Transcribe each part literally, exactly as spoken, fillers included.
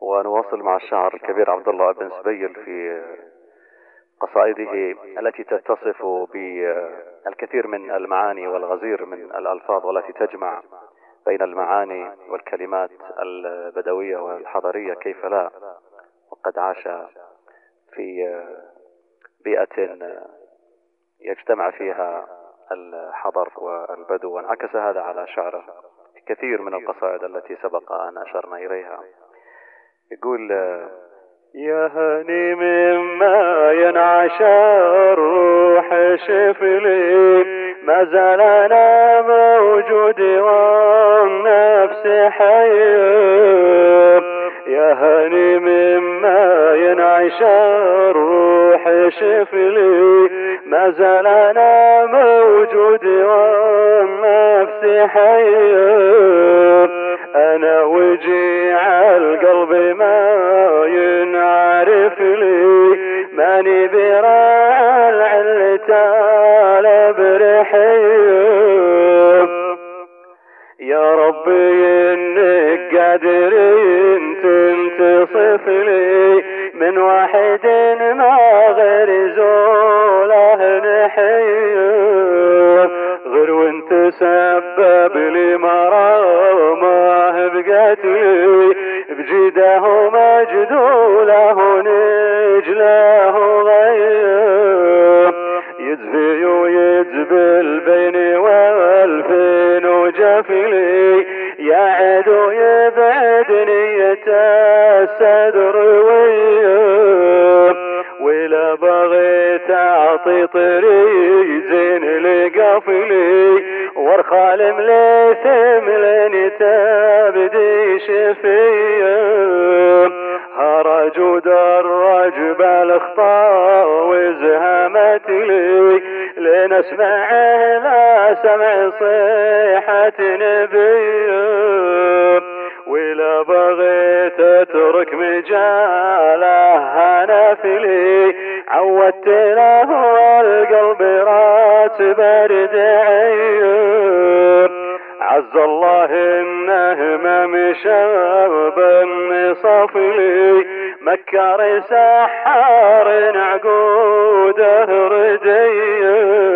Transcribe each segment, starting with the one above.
ونواصل مع الشاعر الكبير عبد الله بن سبيل في قصائده التي تتصف بالكثير من المعاني والغزير من الألفاظ، والتي تجمع بين المعاني والكلمات البدوية والحضرية، كيف لا، وقد عاش في بيئة يجتمع فيها الحضر والبدو، وانعكس هذا على شعره كثير من القصائد التي سبق أن أشرنا إليها. يقول: يا هني مما ينعش الروح شفلي، ما زال أنا موجود والنفس حي. يا هني مما ينعش الروح شفلي، ما زال أنا موجود والنفس حي. أنا وجيع القلب ما ينعرف لي، ماني براع العلة برحي. يا ربي إنك قادر تنتصف لي، من واحد ما غير زوله نحي. غير وانت سبب لي مرامه بقتلي، بجيده مجدوله نجله غيب. يدفي ويدبل بيني والفين وجفلي، يعد ويبعدني يتسدر ويب. ولا بغيت اعطي طريق زين لقفلي، وارخال مليثم لين تبدي شفيه. هرج ودرج بالخطا وزهمت لي، لين اسمعه لا سمع صيحة نبي. ولا بغيت اترك مجاله هنفلي، عودت له القلب راتب ردعي. عز الله انه ما مشى بالنصف لي، مكر سحار عقوده ردي.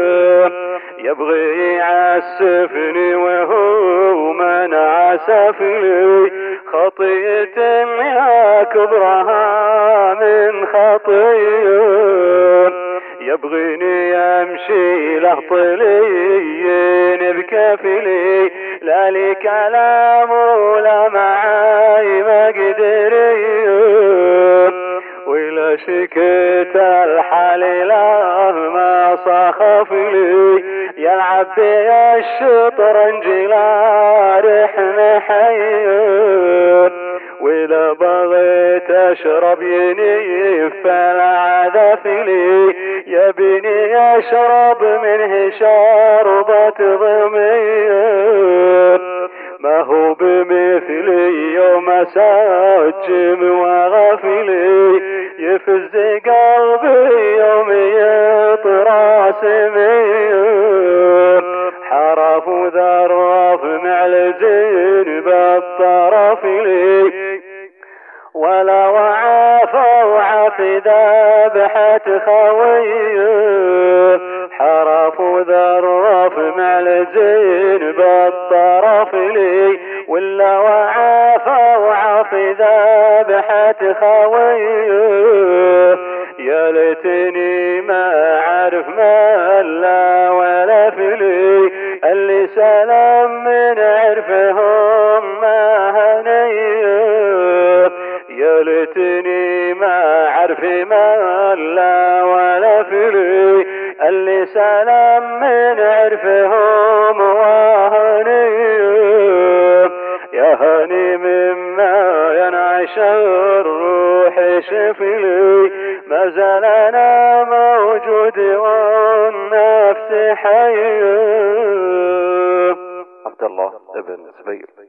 يبغي يعسفني وهو من عسف لي، خطية يا كبرها من خطيه. يبغيني امشي له طليين بكفلي، لا لي كلام ولا معاي مقدري. ولا شكيت الحال لا ما صخف لي، يلعب بي الشطرنج لا رحم حي. وإذا بغيت أشرب ينيف العذف لي، يبني أشرب منه شربة ضمير. ما هو بمثلي يوم سجم وغفلي، يفز قلبي يوم يطرى سمير. حرف وذرف معلزين بالطرف لي، ولا وعاف وعاف ذبحة خويه. حرف وذرف معلزين بالطرف لي، ولا وعاف وعاف ذبحة خويه. يا ليتني ما عرف ما لا ولا فلي، اللي سلام من عرفهم ما هني. يا ليتني ما عرف ما لا ولا فلي، اللي سلام من عرفهم وهني. يا هني مما ينعش الروح شفلي، ما زال انا موجود والنفس حي. عبد الله بن سبيل.